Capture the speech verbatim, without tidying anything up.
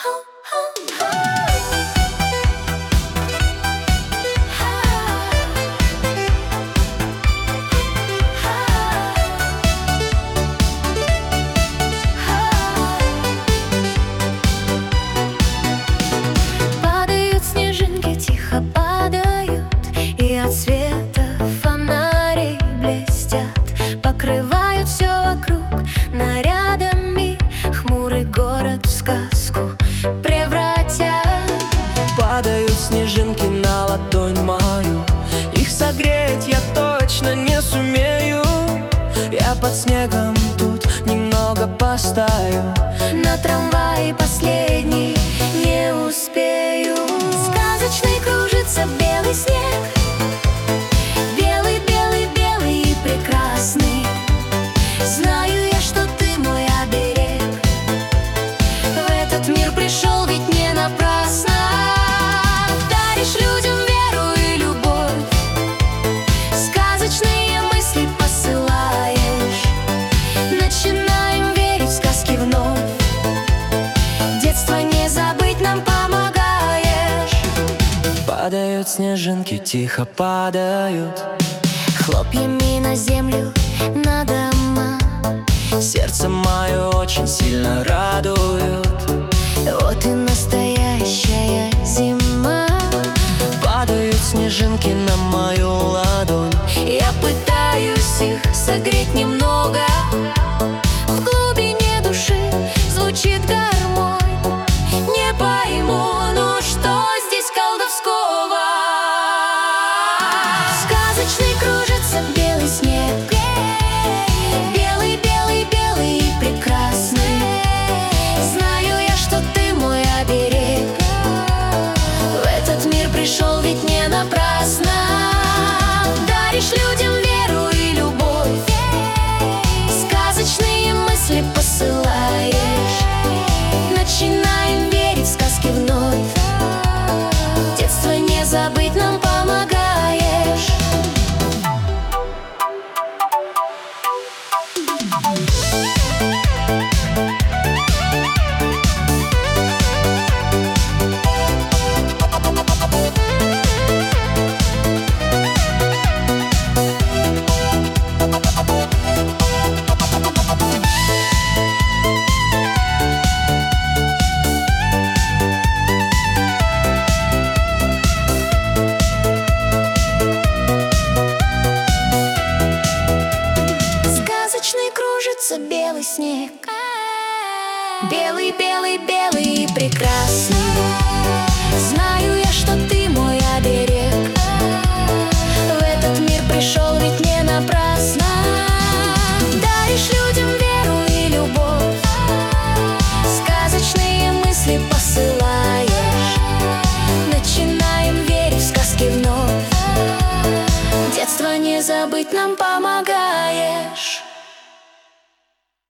Падают снежинки, тихо падают, и от света фонарей блестят, покрывают все вокруг нарядами, хмурый город в сказку превратят. Падают снежинки на ладонь мою, их согреть я точно не сумею. Я под снегом тут немного постою, на трамвае последний не успею. Сказочный кружится белый снег, белый, белый, белый и прекрасный. Знаю я, что ты мой оберег, в этот мир пришел ведь не напрасно. Даришь людям веру и любовь, сказочные мысли посылаешь, начинаем верить в сказки вновь. Детство не забыть нам помогаешь. Падают снежинки, тихо падают, Хлопьями на землю, на дома, сердце мое очень сильно радует. вот и настоящая зима. Падают снежинки на мою ладонь, Я пытаюсь их согреть немного, в глубине души звучит гармонь. Не пойму, ну что здесь колдовского? Сказочный кружится белый снег, белый, белый, белый и прекрасный. Знаю я, что ты мой оберег, в этот мир пришел ведь не напрасно. Даришь людям веру и любовь, сказочные мысли посылаешь, начинаем верить в сказки вновь. Детство не забыть нам помогаешь. Сказочный кружится белый снег, белый, белый, белый и прекрасный. Знаю я, что ты мой оберег, в этот мир пришел ведь не напрасно. Даришь людям веру и любовь, сказочные мысли посылаешь, начинаем верить в сказки вновь. Детство не забыть нам помогаешь.